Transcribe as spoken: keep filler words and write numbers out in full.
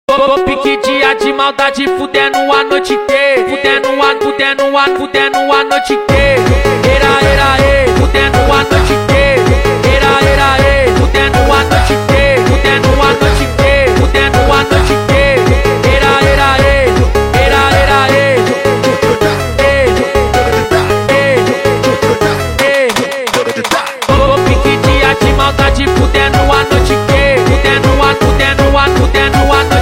Tô pique dia de maldade, fudendo a noite inteira. Fudendo a, fudendo a, fudendo a noite inteira. Era, era, e, fudendo a noite inteira. Era, era, e, fudendo a noite inteira. Fudendo a noite inteira. Fudendo a noite inteira. Era, era, e, era, era, e. Tô pique dia de maldade, fudendo a noite inteira. Fudendo a, fudendo a, fudendo a noite inteira.